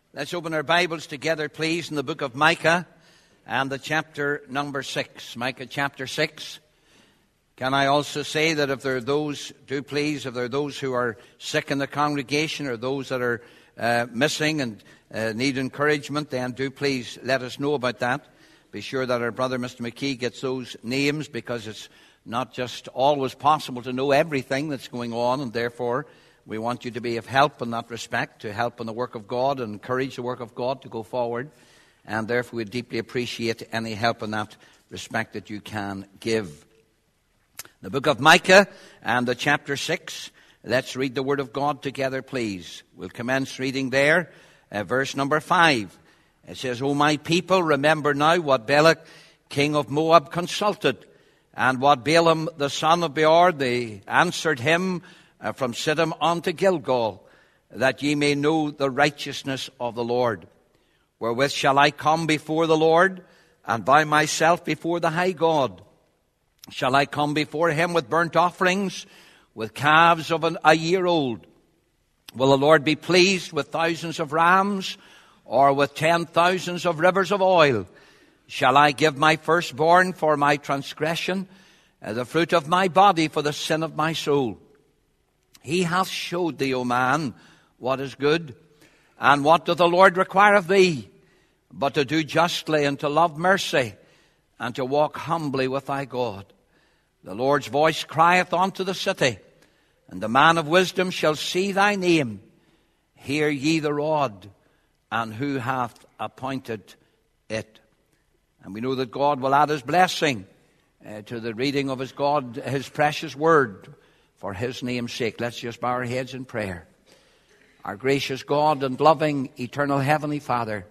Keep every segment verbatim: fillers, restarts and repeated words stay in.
Let's open our Bibles together, please, in the book of Micah and the chapter number six. Micah chapter six. Can I also say that if there are those, do please, if there are those who are sick in the congregation or those that are uh, missing and uh, need encouragement, then do please let us know about that. Be sure that our brother Mister McKee gets those names, because it's not just always possible to know everything that's going on, and therefore we want you to be of help in that respect, to help in the work of God and encourage the work of God to go forward. And therefore we deeply appreciate any help in that respect that you can give. The book of Micah and the chapter six. Let's read the word of God together, please. We'll commence reading there, uh, verse number five. It says, O my people, remember now what Balak, king of Moab, consulted, and what Balaam, the son of Beor, they answered him uh, from Siddim unto Gilgal, that ye may know the righteousness of the Lord. Wherewith shall I come before the Lord, and bow myself before the high God? Shall I come before him with burnt offerings, with calves of an, a year old? Will the Lord be pleased with thousands of rams, or with ten thousands of rivers of oil? Shall I give my firstborn for my transgression, and the fruit of my body for the sin of my soul? He hath showed thee, O man, what is good. And what doth the Lord require of thee? But to do justly, and to love mercy, and to walk humbly with thy God. The Lord's voice crieth unto the city, and the man of wisdom shall see thy name. Hear ye the rod, and who hath appointed it? And we know that God will add his blessing uh, to the reading of his God, his precious word, for his name's sake. Let's just bow our heads in prayer. Our gracious God and loving, eternal Heavenly Father,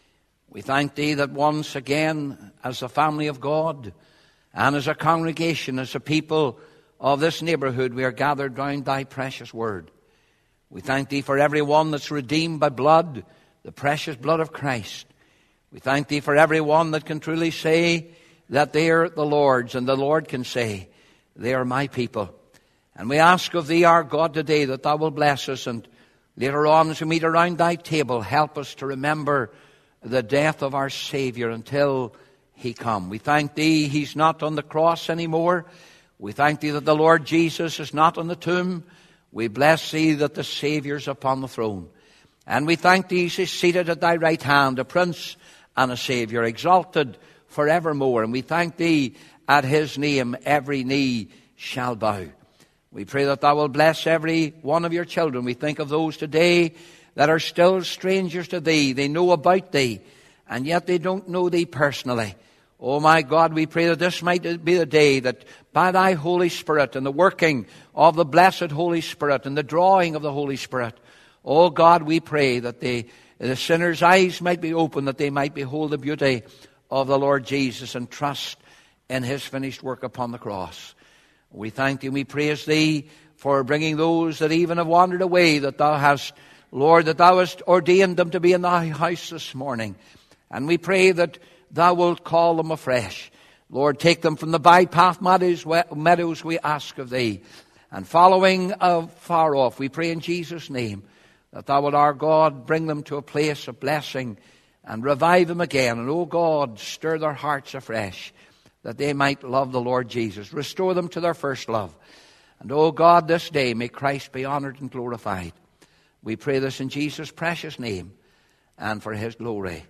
we thank thee that once again, as a family of God, and as a congregation, as a people of this neighborhood, we are gathered round thy precious word. We thank thee for everyone that's redeemed by blood, the precious blood of Christ. We thank thee for everyone that can truly say that they are the Lord's, and the Lord can say, they are my people. And we ask of thee, our God, today that thou will bless us, and later on as we meet around thy table, help us to remember the death of our Savior until he come. We thank thee he's not on the cross anymore. We thank thee that the Lord Jesus is not on the tomb. We bless thee that the Savior's upon the throne. And we thank thee he's seated at thy right hand, a Prince and a Savior, exalted forevermore. And we thank thee at his name every knee shall bow. We pray that thou will bless every one of your children. We think of those today that are still strangers to thee. They know about thee, and yet they don't know thee personally. Oh my God, we pray that this might be the day that by thy Holy Spirit and the working of the blessed Holy Spirit and the drawing of the Holy Spirit, oh God, we pray that they, the sinner's eyes might be open, that they might behold the beauty of the Lord Jesus and trust in his finished work upon the cross. We thank thee and we praise thee for bringing those that even have wandered away, that thou hast, Lord, that thou hast ordained them to be in thy house this morning. And we pray that thou wilt call them afresh. Lord, take them from the bypath meadows, we ask of thee. And following uh, far off, we pray in Jesus' name that thou wilt, our God, bring them to a place of blessing and revive them again. And, oh God, stir their hearts afresh, that they might love the Lord Jesus. Restore them to their first love. And, oh God, this day may Christ be honored and glorified. We pray this in Jesus' precious name and for his glory.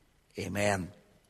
Amen.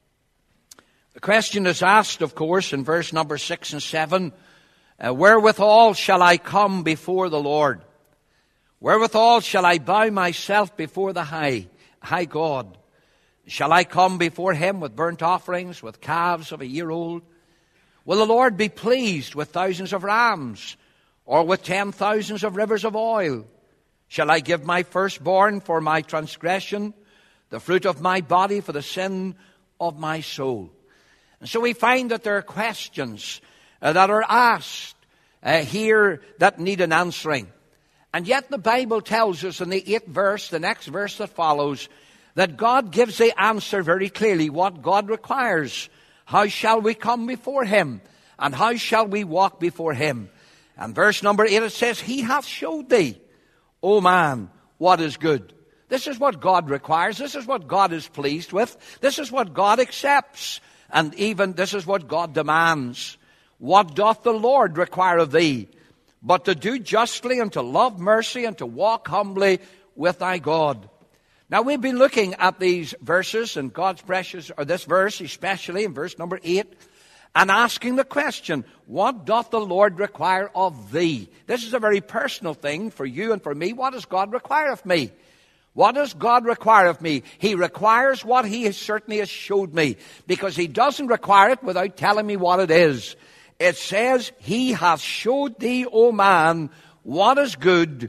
The question is asked, of course, in verse number six and seven, uh, wherewithal shall I come before the Lord? Wherewithal shall I bow myself before the high, high God? Shall I come before him with burnt offerings, with calves of a year old? Will the Lord be pleased with thousands of rams, or with ten thousands of rivers of oil? Shall I give my firstborn for my transgression, the fruit of my body for the sin of my soul? And so we find that there are questions uh, that are asked uh, here that need an answering. And yet the Bible tells us in the eighth verse, the next verse that follows, that God gives the answer very clearly, what God requires. How shall we come before him? And how shall we walk before him? And verse number eight, it says, he hath showed thee, O man, what is good. This is what God requires. This is what God is pleased with. This is what God accepts. And even this is what God demands. What doth the Lord require of thee? But to do justly and to love mercy and to walk humbly with thy God. Now we've been looking at these verses and God's precious, or this verse especially in verse number eight, and asking the question, what doth the Lord require of thee? This is a very personal thing for you and for me. What does God require of me? What does God require of me? He requires what He has certainly has showed me, because He doesn't require it without telling me what it is. It says, He hath showed thee, O man, what is good,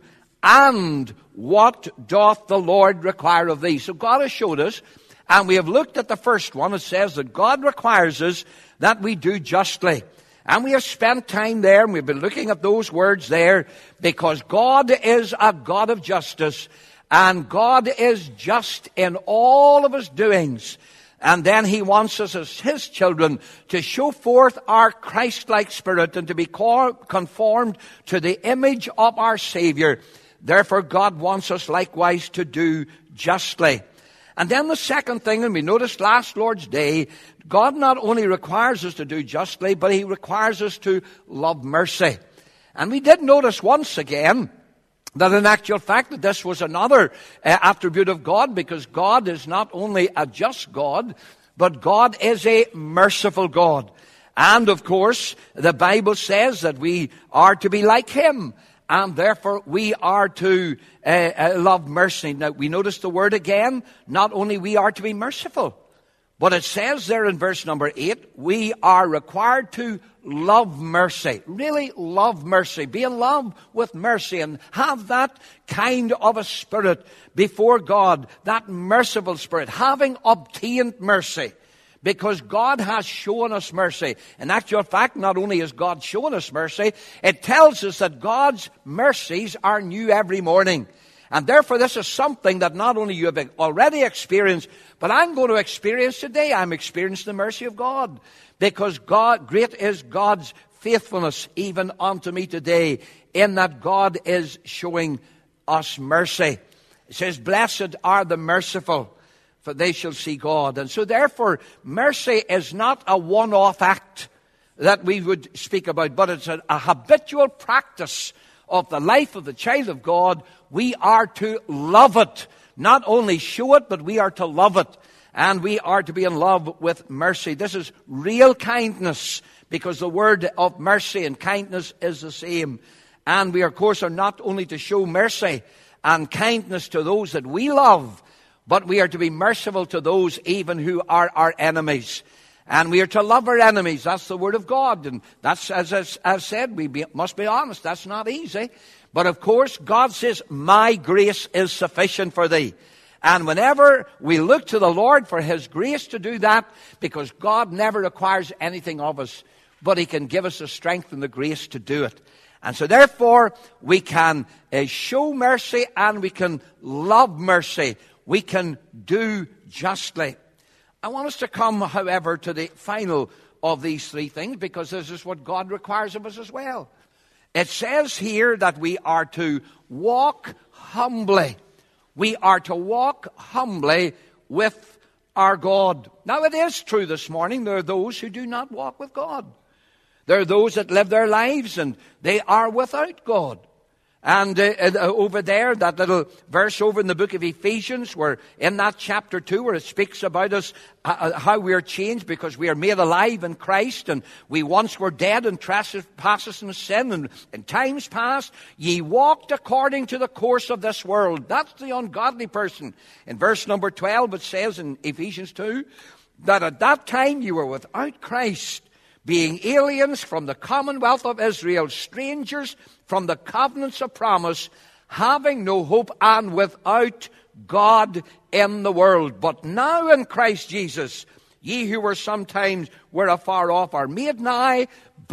and what doth the Lord require of thee? So God has showed us, and we have looked at the first one. It says that God requires us that we do justly. And we have spent time there, and we've been looking at those words there, because God is a God of justice, and God is just in all of His doings. And then He wants us as His children to show forth our Christ-like spirit and to be conformed to the image of our Savior. Therefore, God wants us likewise to do justly. And then the second thing, and we noticed last Lord's Day, God not only requires us to do justly, but He requires us to love mercy. And we did notice once again that in actual fact that this was another uh, attribute of God, because God is not only a just God, but God is a merciful God. And of course, the Bible says that we are to be like Him, and therefore we are to uh, uh, love mercy. Now we notice the word again, not only we are to be merciful, but it says there in verse number eight, we are required to love mercy. Really love mercy. Be in love with mercy and have that kind of a spirit before God, that merciful spirit, having obtained mercy. Because God has shown us mercy. In actual fact, not only has God shown us mercy, it tells us that God's mercies are new every morning. And therefore, this is something that not only you have already experienced, but I'm going to experience today. I'm experiencing the mercy of God. Because God, great is God's faithfulness even unto me today, in that God is showing us mercy. It says, blessed are the merciful, for they shall see God. And so therefore, mercy is not a one-off act that we would speak about, but it's a, a habitual practice of the life of the child of God. We are to love it. Not only show it, but we are to love it. And we are to be in love with mercy. This is real kindness, because the word of mercy and kindness is the same. And we, of course, are not only to show mercy and kindness to those that we love, but we are to be merciful to those even who are our enemies. And we are to love our enemies. That's the word of God. And that's, as I've said, we be, must be honest, that's not easy. But of course, God says, my grace is sufficient for thee. And whenever we look to the Lord for His grace to do that, because God never requires anything of us, but He can give us the strength and the grace to do it. And so therefore, we can uh, show mercy and we can love mercy. We can do justly. I want us to come, however, to the final of these three things, because this is what God requires of us as well. It says here that we are to walk humbly. We are to walk humbly with our God. Now, it is true this morning, there are those who do not walk with God. There are those that live their lives and they are without God. And uh, uh, over there, that little verse over in the book of Ephesians, where in that chapter two, where it speaks about us, uh, how we are changed because we are made alive in Christ, and we once were dead in trespasses and sin, and in times past, ye walked according to the course of this world. That's the ungodly person. In verse number twelve, it says in Ephesians two, that at that time you were without Christ, being aliens from the commonwealth of Israel, strangers from the covenants of promise, having no hope and without God in the world. But now in Christ Jesus, ye who were sometimes were afar off are made nigh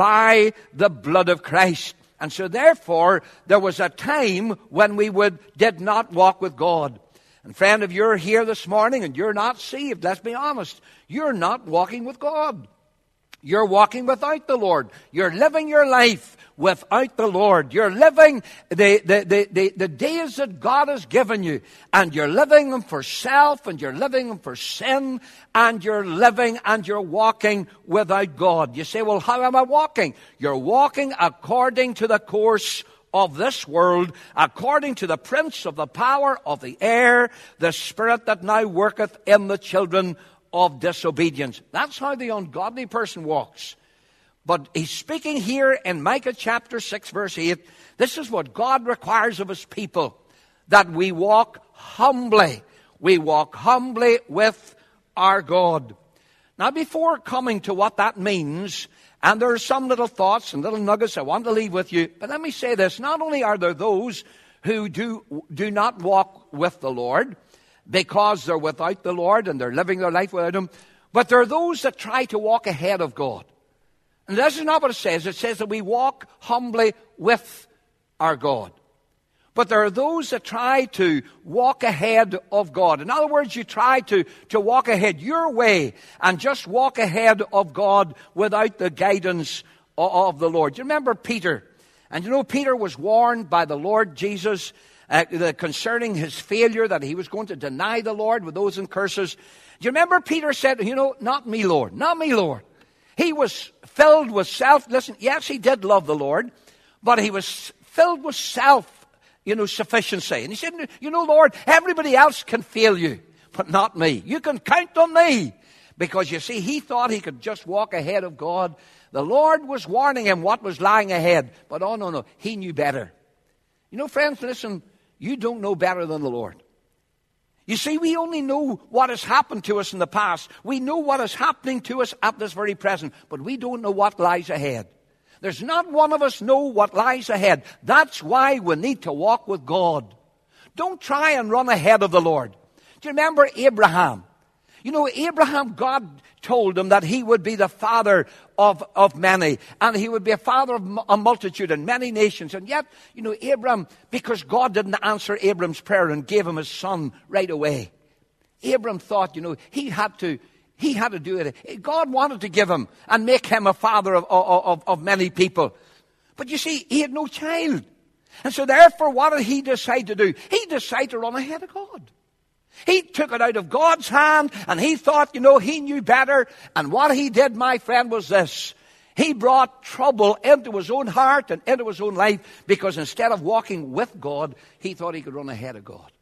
by the blood of Christ. And so therefore, there was a time when we would did not walk with God. And friend, if you're here this morning and you're not saved, let's be honest, you're not walking with God. You're walking without the Lord. You're living your life without the Lord. You're living the, the, the, the, the days that God has given you, and you're living them for self, and you're living them for sin, and you're living and you're walking without God. You say, well, how am I walking? You're walking according to the course of this world, according to the prince of the power of the air, the spirit that now worketh in the children of disobedience. That's how the ungodly person walks. But he's speaking here in Micah chapter six, verse eight. This is what God requires of his people, that we walk humbly. We walk humbly with our God. Now, before coming to what that means, and there are some little thoughts and little nuggets I want to leave with you, but let me say this. Not only are there those who do, do not walk with the Lord, because they're without the Lord and they're living their life without him, but there are those that try to walk ahead of God. And this is not what it says. It says that we walk humbly with our God. But there are those that try to walk ahead of God. In other words, you try to, to walk ahead your way and just walk ahead of God without the guidance of, of the Lord. You remember Peter? And you know, Peter was warned by the Lord Jesus uh, the, concerning his failure, that he was going to deny the Lord with oaths and curses. Do you remember Peter said, you know, not me, Lord, not me, Lord. He was filled with self. Listen, yes, he did love the Lord, but he was filled with self, you know, sufficiency. And he said, you know, Lord, everybody else can fail you, but not me. You can count on me. Because you see, he thought he could just walk ahead of God. The Lord was warning him what was lying ahead. But oh, no, no, he knew better. You know, friends, listen, you don't know better than the Lord. You see, we only know what has happened to us in the past. We know what is happening to us at this very present, but we don't know what lies ahead. There's not one of us know what lies ahead. That's why we need to walk with God. Don't try and run ahead of the Lord. Do you remember Abraham? You know, Abraham, God told him that he would be the father of, of many, and he would be a father of a multitude and many nations. And yet, you know, Abraham, because God didn't answer Abraham's prayer and gave him his son right away, Abraham thought, you know, he had to He had to do it. God wanted to give him and make him a father of, of, of many people. But you see, he had no child. And so therefore, what did he decide to do? He decided to run ahead of God. He took it out of God's hand, and he thought, you know, he knew better. And what he did, my friend, was this. He brought trouble into his own heart and into his own life, because instead of walking with God, he thought he could run ahead of God.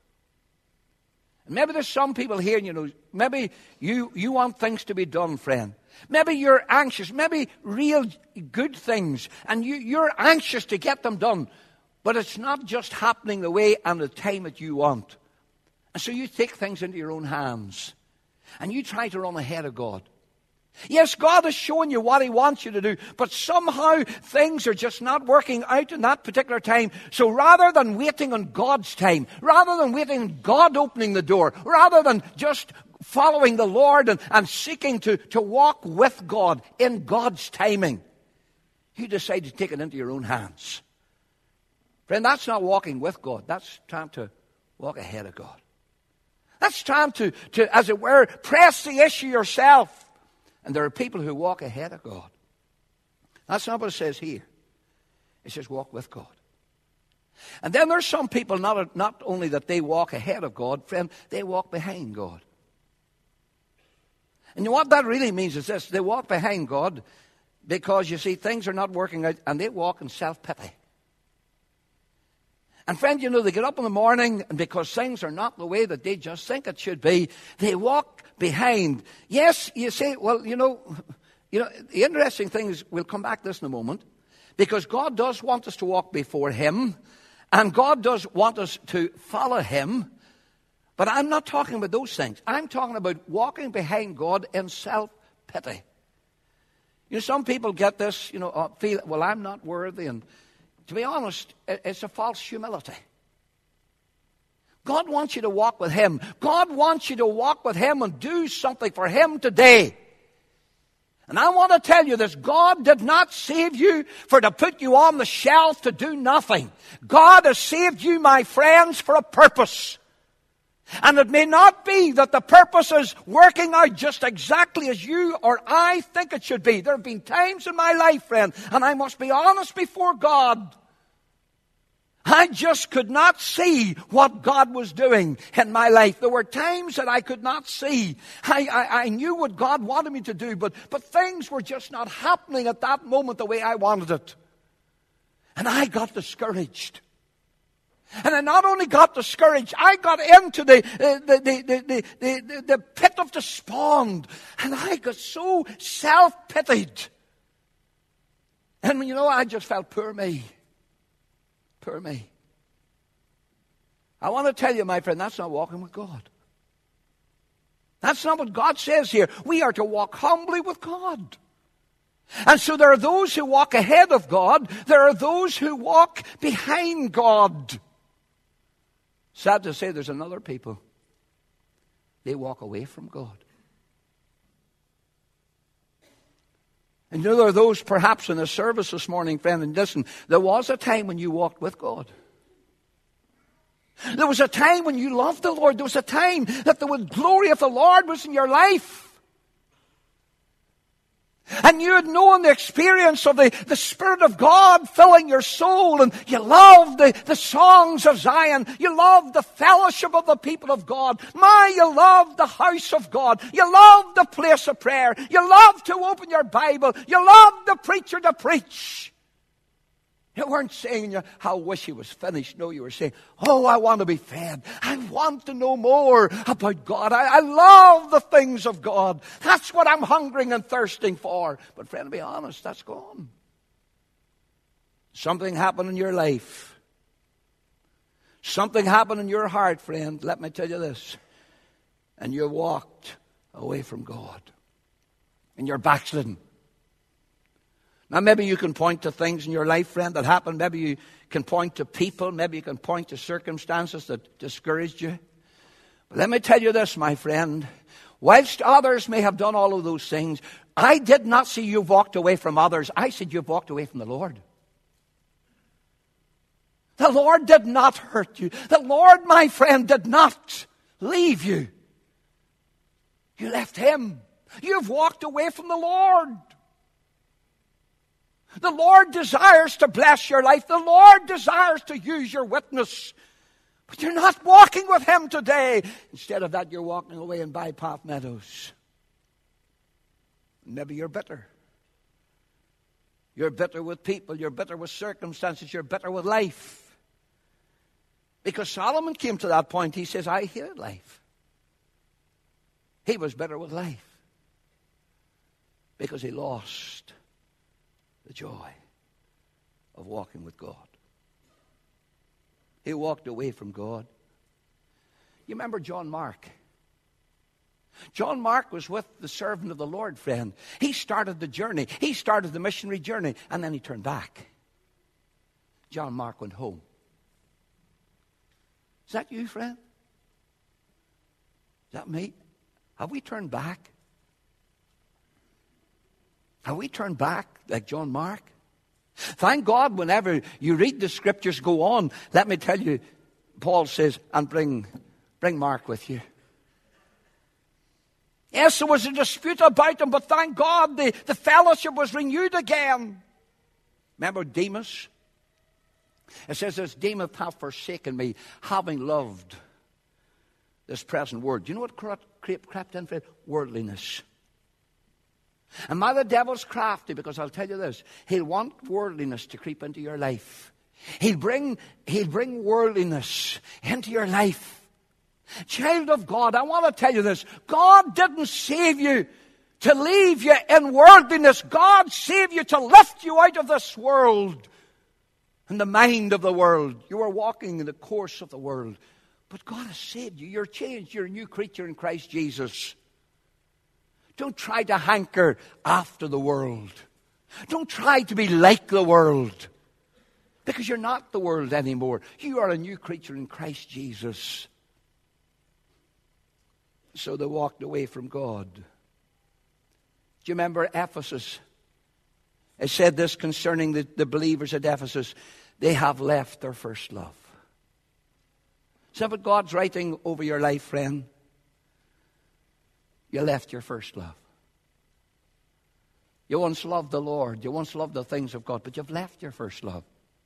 Maybe there's some people here, you know, maybe you, you want things to be done, friend. Maybe you're anxious, maybe real good things, and you, you're anxious to get them done. But it's not just happening the way and the time that you want. And so you take things into your own hands, and you try to run ahead of God. Yes, God is showing you what he wants you to do, but somehow things are just not working out in that particular time. So rather than waiting on God's time, rather than waiting on God opening the door, rather than just following the Lord and, and seeking to, to walk with God in God's timing, you decide to take it into your own hands. Friend, that's not walking with God. That's trying to walk ahead of God. That's trying to, to, as it were, press the issue yourself. And there are people who walk ahead of God. That's not what it says here. It says walk with God. And then there's some people, not, not only that they walk ahead of God, friend, they walk behind God. And what that really means is this. They walk behind God because, you see, things are not working out, and they walk in self-pity. And friend, you know, they get up in the morning, and because things are not the way that they just think it should be, they walk behind. Yes, you say, well, you know, you know, the interesting thing is, we'll come back to this in a moment, because God does want us to walk before him, and God does want us to follow him, but I'm not talking about those things. I'm talking about walking behind God in self-pity. You know, some people get this, you know, uh, feel, well, I'm not worthy, and to be honest, it's a false humility. God wants you to walk with him. God wants you to walk with him and do something for him today. And I want to tell you this. God did not save you for to put you on the shelf to do nothing. God has saved you, my friends, for a purpose. And it may not be that the purpose is working out just exactly as you or I think it should be. There have been times in my life, friend, and I must be honest before God, I just could not see what God was doing in my life. There were times that I could not see. I, I, I knew what God wanted me to do, but, but things were just not happening at that moment the way I wanted it. And I got discouraged. And I not only got discouraged, I got into the, the, the, the, the, the, the pit of despond. And I got so self-pitied. And you know, I just felt, poor me. Poor me. I want to tell you, my friend, that's not walking with God. That's not what God says here. We are to walk humbly with God. And so there are those who walk ahead of God. There are those who walk behind God. Sad to say, there's another people. They walk away from God. And you know, there are those perhaps in the service this morning, friend, and listen, there was a time when you walked with God. There was a time when you loved the Lord. There was a time that the glory of the Lord was in your life. And you had known the experience of the, the Spirit of God filling your soul. And you loved the, the songs of Zion. You loved the fellowship of the people of God. My, you loved the house of God. You loved the place of prayer. You loved to open your Bible. You loved the preacher to preach. You weren't saying, how I wish he was finished. No, you were saying, oh, I want to be fed. I want to know more about God. I, I love the things of God. That's what I'm hungering and thirsting for. But friend, to be honest, that's gone. Something happened in your life. Something happened in your heart, friend. Let me tell you this. And you walked away from God. And you're backslidden. Now, maybe you can point to things in your life, friend, that happened. Maybe you can point to people. Maybe you can point to circumstances that discouraged you. But let me tell you this, my friend. Whilst others may have done all of those things, I did not see you walked away from others. I said you've walked away from the Lord. The Lord did not hurt you. The Lord, my friend, did not leave you. You left Him. You've walked away from the Lord. The Lord desires to bless your life. The Lord desires to use your witness. But you're not walking with Him today. Instead of that, you're walking away in bypath meadows. Maybe you're bitter. You're bitter with people. You're bitter with circumstances. You're bitter with life. Because Solomon came to that point. He says, I hated life. He was bitter with life. Because he lost the joy of walking with God. He walked away from God. You remember John Mark? John Mark was with the servant of the Lord, friend. He started the journey. He started the missionary journey, and then he turned back. John Mark went home. Is that you, friend? Is that me? Have we turned back? Have we turned back like John Mark? Thank God whenever you read the scriptures go on, let me tell you, Paul says, and bring, bring Mark with you. Yes, there was a dispute about him, but thank God the, the fellowship was renewed again. Remember Demas? It says, as Demas hath forsaken me, having loved this present world. Do you know what crept, crept in for it? Worldliness. And my, the devil's crafty, because I'll tell you this, he'll want worldliness to creep into your life. He'll bring, he'll bring worldliness into your life. Child of God, I want to tell you this. God didn't save you to leave you in worldliness. God saved you to lift you out of this world and the mind of the world. You were walking in the course of the world. But God has saved you. You're changed. You're a new creature in Christ Jesus. Don't try to hanker after the world. Don't try to be like the world. Because you're not the world anymore. You are a new creature in Christ Jesus. So they walked away from God. Do you remember Ephesus? It said this concerning the, the believers at Ephesus. They have left their first love. Is that what God's writing over your life, friend? You left your first love. You once loved the Lord. You once loved the things of God, but you've left your first love.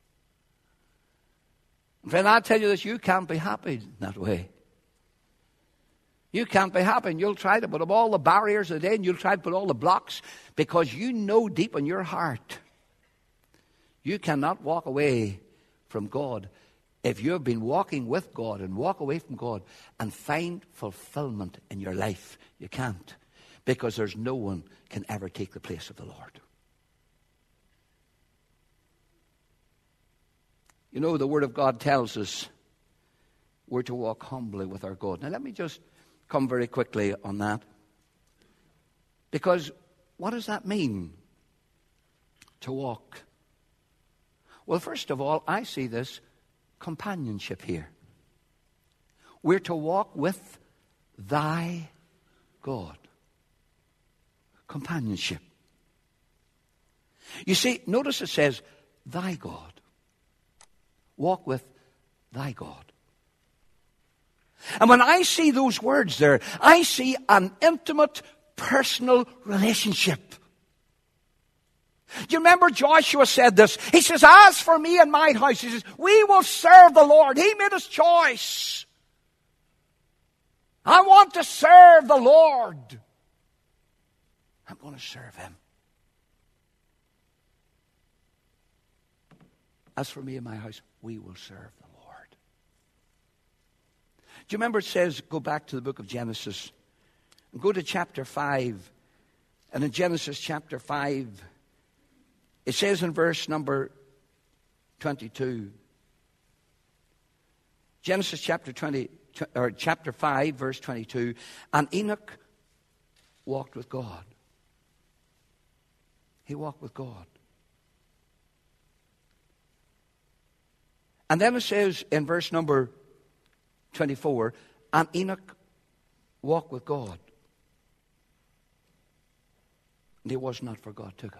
And friend, I'll tell you this, you can't be happy that way. You can't be happy, and you'll try to put up all the barriers of the day, and you'll try to put all the blocks, because you know deep in your heart you cannot walk away from God. If you've been walking with God and walk away from God and find fulfillment in your life, you can't, because there's no one can ever take the place of the Lord. You know, the Word of God tells us we're to walk humbly with our God. Now, let me just come very quickly on that. Because what does that mean, to walk? Well, first of all, I see this companionship here. We're to walk with thy God. Companionship. You see, notice it says, thy God. Walk with thy God. And when I see those words there, I see an intimate, personal relationship. Do you remember Joshua said this? He says, as for me and my house, he says, we will serve the Lord. He made his choice. I want to serve the Lord. I'm going to serve him. As for me and my house, we will serve the Lord. Do you remember it says, go back to the book of Genesis, and go to chapter five. And in Genesis chapter five, it says in verse number twenty-two, Genesis chapter twenty, or chapter five, verse twenty-two, and Enoch walked with God. He walked with God. And then it says in verse number twenty-four, and Enoch walked with God. And he was not, for God took him.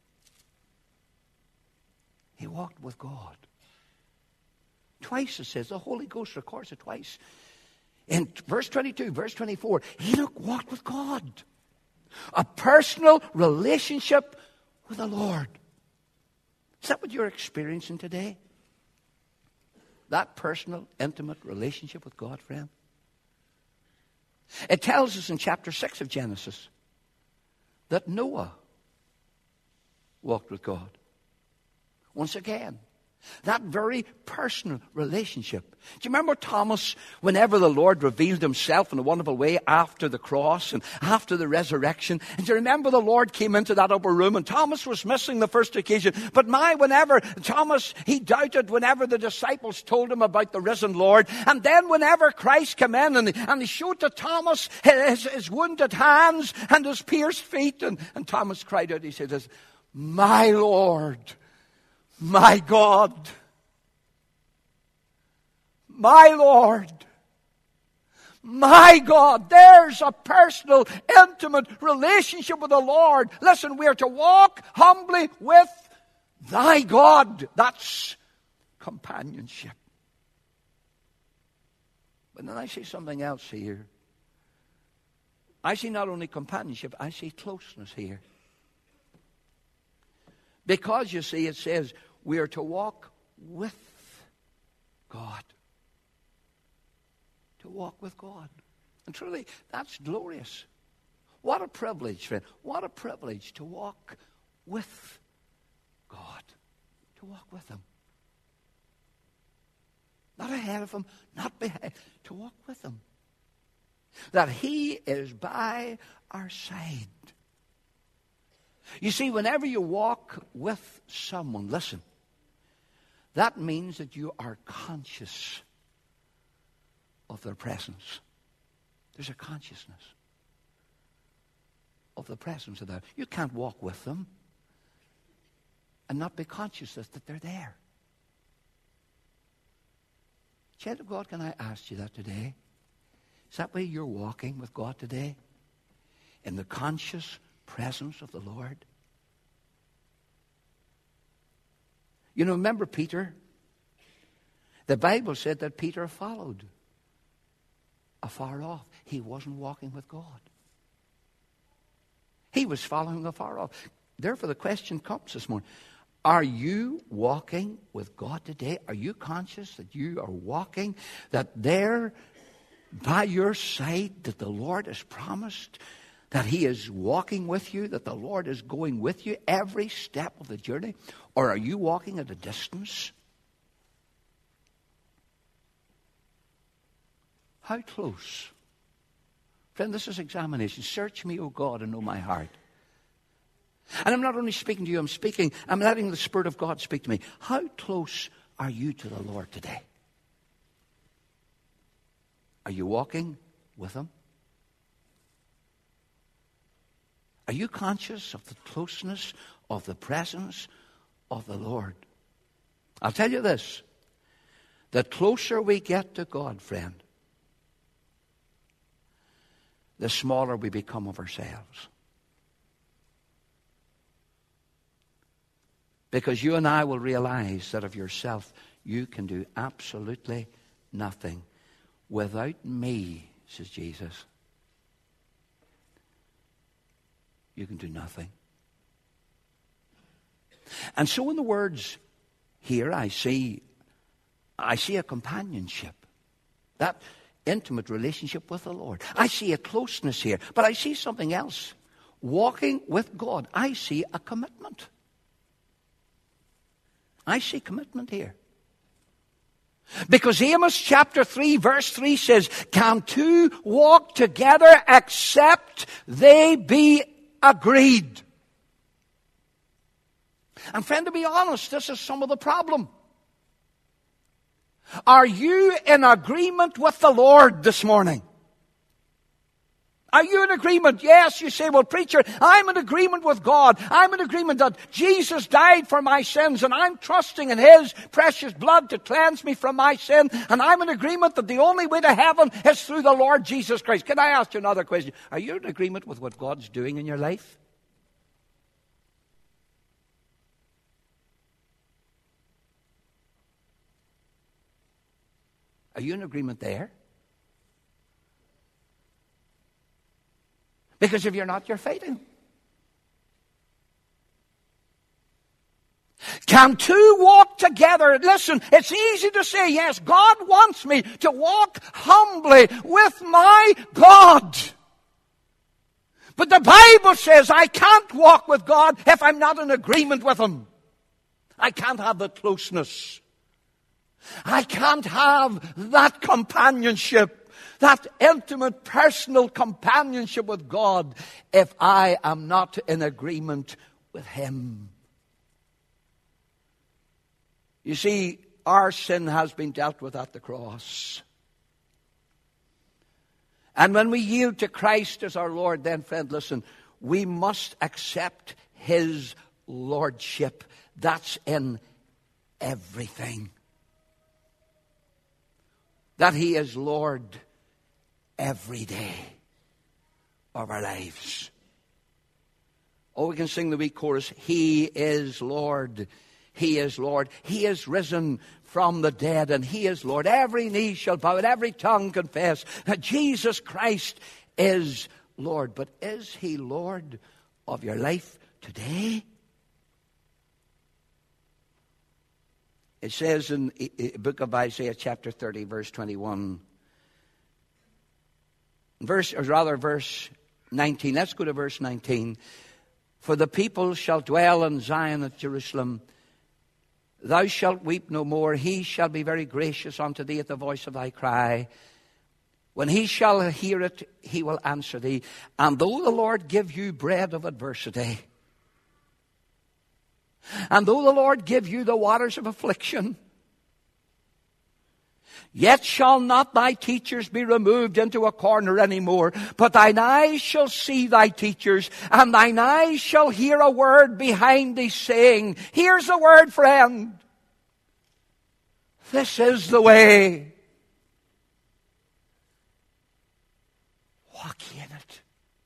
He walked with God. Twice it says, the Holy Ghost records it twice. In verse twenty-two, verse twenty-four, Enoch walked with God. A personal relationship with the Lord. Is that what you're experiencing today? That personal, intimate relationship with God, friend? It tells us in chapter six of Genesis that Noah walked with God. Once again, that very personal relationship. Do you remember Thomas, whenever the Lord revealed himself in a wonderful way after the cross and after the resurrection? And do you remember the Lord came into that upper room, and Thomas was missing the first occasion. But my, whenever Thomas, he doubted whenever the disciples told him about the risen Lord. And then whenever Christ came in and, and he showed to Thomas his, his wounded hands and his pierced feet. And, and Thomas cried out, he said, my Lord, my God, my Lord, my God. There's a personal, intimate relationship with the Lord. Listen, we are to walk humbly with thy God. That's companionship. But then I see something else here. I see not only companionship, I see closeness here. Because, you see, it says we are to walk with God. To walk with God. And truly, that's glorious. What a privilege, friend. What a privilege to walk with God. To walk with him. Not ahead of him, not behind. To walk with him. That he is by our side. You see, whenever you walk with someone, listen, that means that you are conscious of their presence. There's a consciousness of the presence of that. You can't walk with them and not be conscious that they're there. Child of God, can I ask you that today? Is that way you're walking with God today? In the conscious presence of the Lord? You know, remember Peter? The Bible said that Peter followed afar off. He wasn't walking with God. He was following afar off. Therefore, the question comes this morning. Are you walking with God today? Are you conscious that you are walking, that there by your side that the Lord has promised, that He is walking with you, that the Lord is going with you every step of the journey? Or are you walking at a distance? How close? Friend, this is examination. Search me, O God, and know my heart. And I'm not only speaking to you, I'm speaking, I'm letting the Spirit of God speak to me. How close are you to the Lord today? Are you walking with Him? Are you conscious of the closeness of the presence of the Lord? I'll tell you this. The closer we get to God, friend, the smaller we become of ourselves. Because you and I will realize that of yourself, you can do absolutely nothing. Without me, says Jesus, you can do nothing. And so in the words here, I see, I see a companionship. That intimate relationship with the Lord. I see a closeness here. But I see something else. Walking with God. I see a commitment. I see commitment here. Because Amos chapter three verse three says, can two walk together except they be agreed? And friend, to be honest, this is some of the problem. Are you in agreement with the Lord this morning? Are you in agreement? Yes, you say, well, preacher, I'm in agreement with God. I'm in agreement that Jesus died for my sins, and I'm trusting in His precious blood to cleanse me from my sin, and I'm in agreement that the only way to heaven is through the Lord Jesus Christ. Can I ask you another question? Are you in agreement with what God's doing in your life? Are you in agreement there? Because if you're not, you're failing. Can two walk together? Listen, it's easy to say, yes, God wants me to walk humbly with my God. But the Bible says I can't walk with God if I'm not in agreement with Him. I can't have the closeness. I can't have that companionship, that intimate personal companionship with God if I am not in agreement with Him. You see, our sin has been dealt with at the cross. And when we yield to Christ as our Lord, then, friend, listen, we must accept His lordship. That's in everything. That He is Lord every day of our lives. Oh, we can sing the wee chorus. He is Lord. He is Lord. He is risen from the dead, and He is Lord. Every knee shall bow and every tongue confess that Jesus Christ is Lord. But is He Lord of your life today? It says in the book of Isaiah chapter thirty, verse twenty-one. Verse, or rather verse nineteen. Let's go to verse nineteen. For the people shall dwell in Zion at Jerusalem. Thou shalt weep no more. He shall be very gracious unto thee at the voice of thy cry. When he shall hear it, he will answer thee. And though the Lord give you bread of adversity, and though the Lord give you the waters of affliction, yet shall not thy teachers be removed into a corner any more, but thine eyes shall see thy teachers, and thine eyes shall hear a word behind thee saying, here's the word, friend. This is the way. Walk ye in it.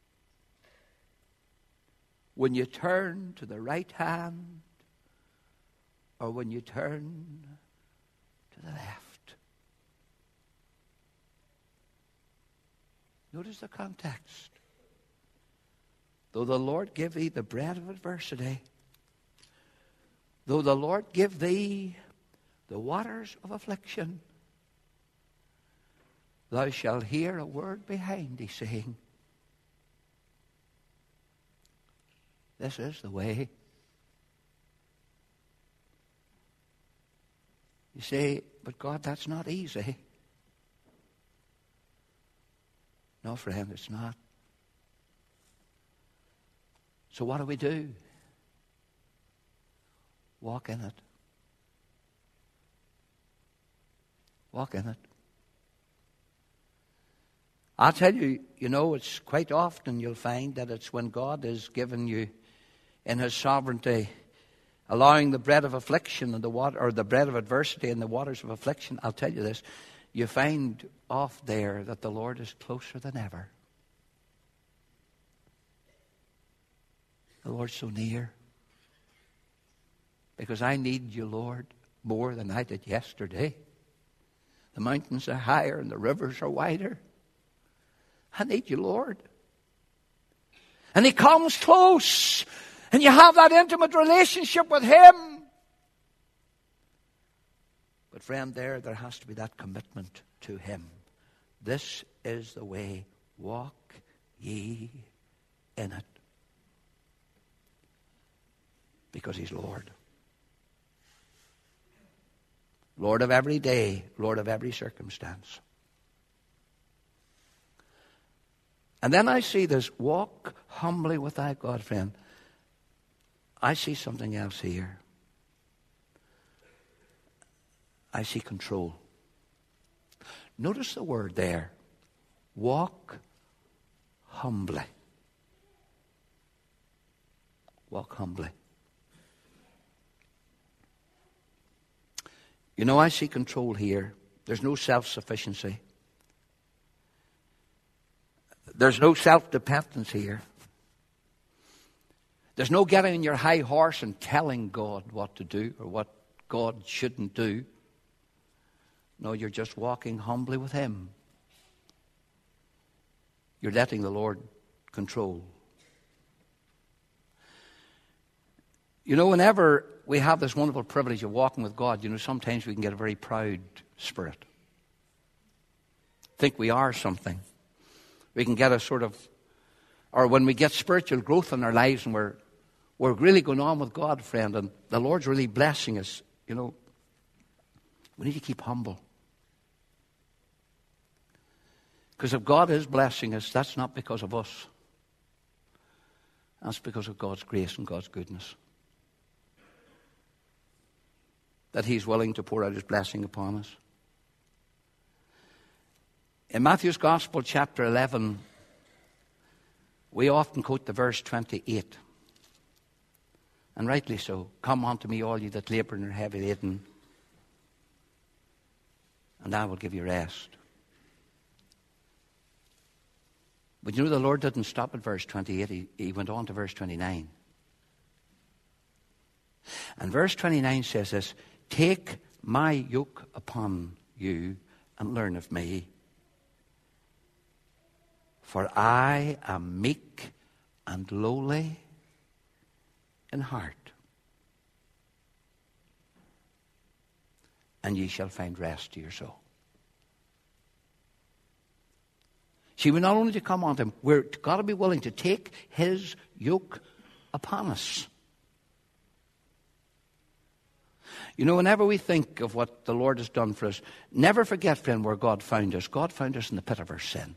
When you turn to the right hand, or when you turn to the left. Notice the context. Though the Lord give thee the bread of adversity, though the Lord give thee the waters of affliction, thou shalt hear a word behind thee saying, this is the way. You say, but God, that's not easy. No, friend, it's not. So what do we do? Walk in it. Walk in it. I'll tell you, you know, it's quite often you'll find that it's when God is giving you in His sovereignty, allowing the bread of affliction and the water, or the bread of adversity and the waters of affliction. I'll tell you this, you find off there that the Lord is closer than ever. The Lord's so near. Because I need you, Lord, more than I did yesterday. The mountains are higher and the rivers are wider. I need you, Lord. And He comes close. And you have that intimate relationship with Him. But friend, there, there has to be that commitment to Him. This is the way. Walk ye in it. Because He's Lord. Lord of every day, Lord of every circumstance. And then I see this, walk humbly with thy God, friend. I see something else here. I see control. Notice the word there. Walk humbly. Walk humbly. You know, I see control here. There's no self-sufficiency. There's no self-dependence here. There's no getting on your high horse and telling God what to do or what God shouldn't do. No, you're just walking humbly with Him. You're letting the Lord control. You know, whenever we have this wonderful privilege of walking with God, you know, sometimes we can get a very proud spirit. Think we are something. We can get a sort of, or when we get spiritual growth in our lives and we're we're really going on with God, friend, and the Lord's really blessing us, you know, we need to keep humble. Because if God is blessing us, that's not because of us. That's because of God's grace and God's goodness. That He's willing to pour out His blessing upon us. In Matthew's Gospel, chapter eleven, we often quote the verse twenty-eight. And rightly so. Come unto me, all you that labour and are heavy laden, and I will give you rest. But you know, the Lord didn't stop at verse twenty-eight. He, he went on to verse twenty-nine. And verse twenty-nine says this, take my yoke upon you and learn of me. For I am meek and lowly in heart, and ye shall find rest to your soul. See, we're not only to come on to Him, we're got to be willing to take His yoke upon us. You know, whenever we think of what the Lord has done for us, never forget, friend, where God found us. God found us in the pit of our sin.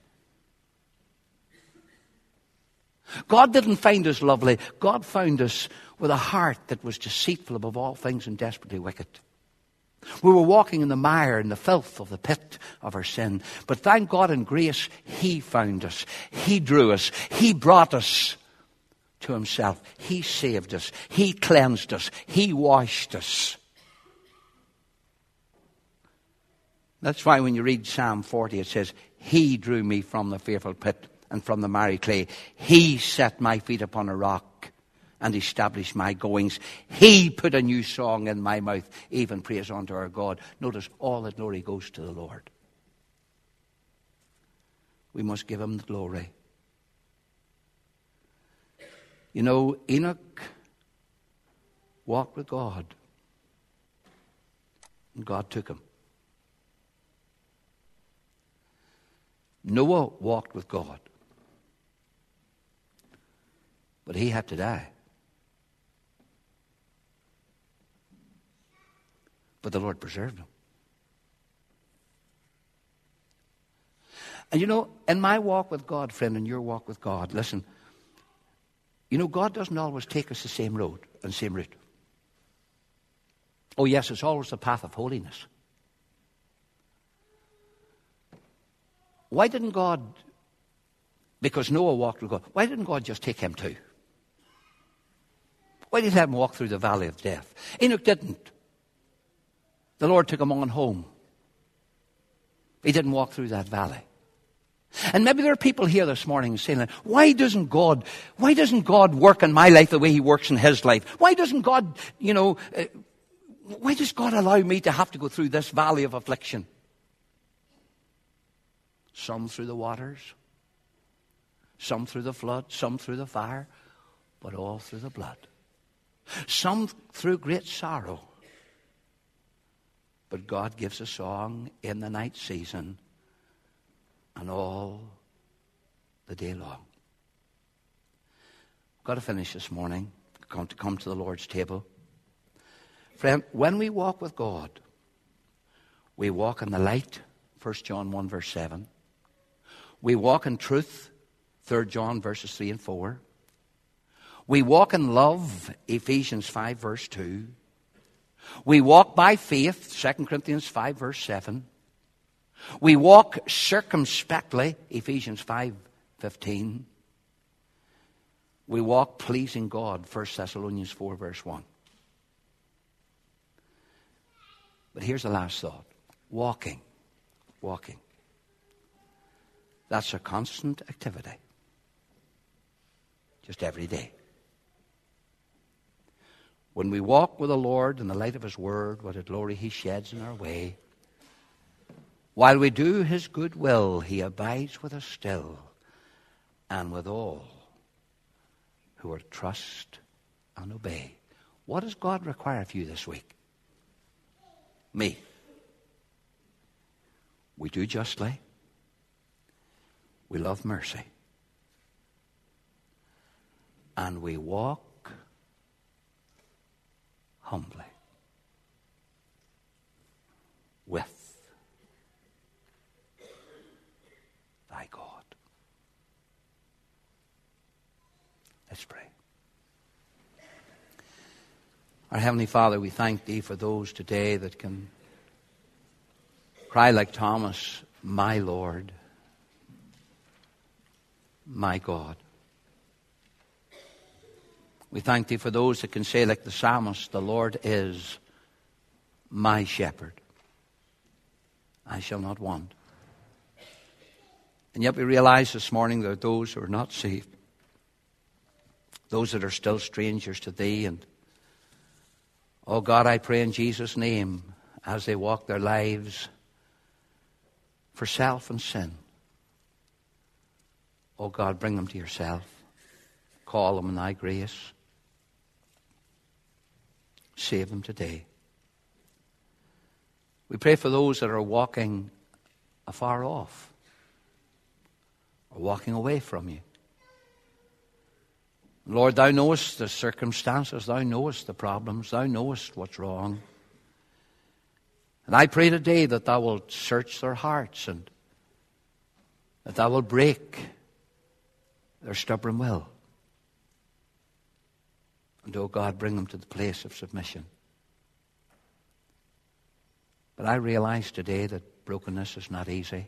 God didn't find us lovely. God found us with a heart that was deceitful above all things and desperately wicked. We were walking in the mire and the filth of the pit of our sin. But thank God in grace, He found us. He drew us. He brought us to Himself. He saved us. He cleansed us. He washed us. That's why when you read Psalm forty, it says, He drew me from the fearful pit and from the miry clay. He set my feet upon a rock and established my goings. He put a new song in my mouth, even praise unto our God. Notice, all the glory goes to the Lord. we must give him the glory. You know, Enoch walked with God, and God took him. Noah walked with God, but he had to die. But the Lord preserved him. And you know, in my walk with God, friend, in your walk with God, listen, you know, God doesn't always take us the same road and same route. Oh, yes, it's always the path of holiness. Why didn't God, because Noah walked with God, why didn't God just take him too? Why did he let him walk through the valley of death? Enoch didn't. The Lord took him on home. He didn't walk through that valley. And maybe there are people here this morning saying, why doesn't God, why doesn't God work in my life the way he works in his life? Why doesn't God, you know, uh, why does God allow me to have to go through this valley of affliction? Some through the waters, some through the flood, some through the fire, but all through the blood. Some through great sorrow. But God gives a song in the night season and all the day long. I've got to finish this morning. Come to come to the Lord's table. Friend, when we walk with God, we walk in the light, First John one verse seven. We walk in truth, Third John verses three and four. We walk in love, Ephesians five verse two. We walk by faith, Second Corinthians five verse seven. We walk circumspectly, Ephesians five fifteen. We walk pleasing God, First Thessalonians four verse one. But here's the last thought. Walking. Walking. That's a constant activity. Just every day. When we walk with the Lord in the light of his word, what a glory he sheds in our way. While we do his good will, he abides with us still and with all who are trust and obey. What does God require of you this week? Me. We do justly. We love mercy. And we walk humbly with thy God. Let's pray. Our Heavenly Father, we thank thee for those today that can cry like Thomas, my Lord, my God. We thank thee for those that can say like the psalmist, the Lord is my shepherd. I shall not want. And yet we realize this morning there are those who are not saved. Those that are still strangers to thee. And oh God, I pray in Jesus' name as they walk their lives for self and sin. Oh God, bring them to yourself. Call them in thy grace. Save them today. We pray for those that are walking afar off or walking away from you. Lord, thou knowest the circumstances, thou knowest the problems, thou knowest what's wrong. And I pray today that thou wilt search their hearts and that thou wilt break their stubborn will. And, oh God, bring them to the place of submission. But I realize today that brokenness is not easy.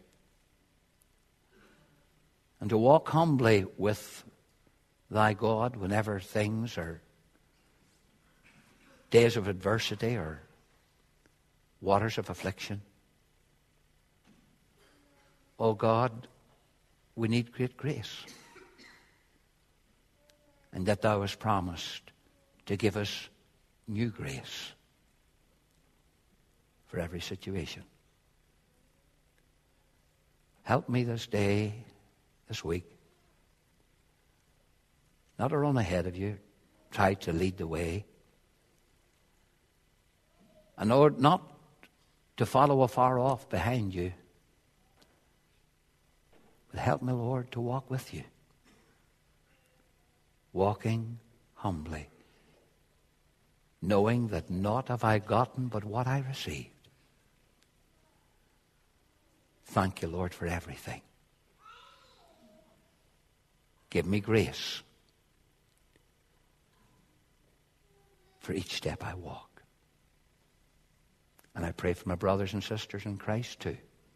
And to walk humbly with thy God whenever things are days of adversity or waters of affliction. Oh God, we need great grace. And that thou hast promised to give us new grace for every situation. Help me this day this week. Not to run ahead of you, try to lead the way. And Lord, not to follow afar off behind you. But help me, Lord, to walk with you. Walking humbly. Knowing that naught have I gotten but what I received. Thank you, Lord, for everything. Give me grace for each step I walk. And I pray for my brothers and sisters in Christ too.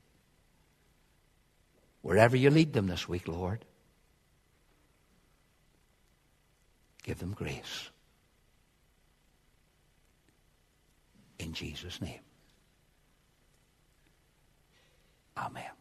Wherever you lead them this week, Lord, give them grace. In Jesus' name. Amen.